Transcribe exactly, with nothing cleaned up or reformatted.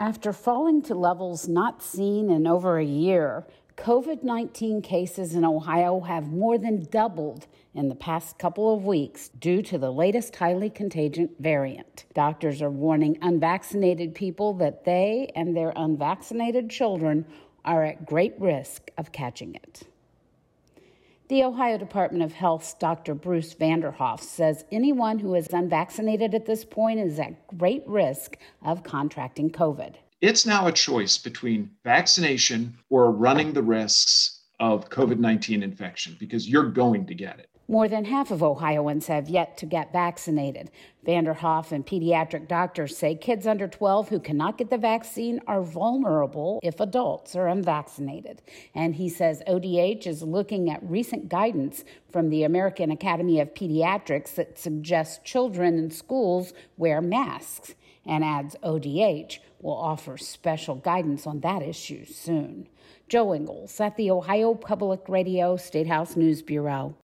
After falling to levels not seen in over a year, COVID nineteen cases in Ohio have more than doubled in the past couple of weeks due to the latest highly contagious variant. Doctors are warning unvaccinated people that they and their unvaccinated children are at great risk of catching it. The Ohio Department of Health's Doctor Bruce Vanderhoff says anyone who is unvaccinated at this point is at great risk of contracting COVID. It's now a choice between vaccination or running the risks of COVID nineteen infection because you're going to get it. More than half of Ohioans have yet to get vaccinated. Vanderhoff and pediatric doctors say kids under twelve who cannot get the vaccine are vulnerable if adults are unvaccinated. And he says O D H is looking at recent guidance from the American Academy of Pediatrics that suggests children in schools wear masks, and adds O D H will offer special guidance on that issue soon. Joe Ingles at the Ohio Public Radio State House News Bureau.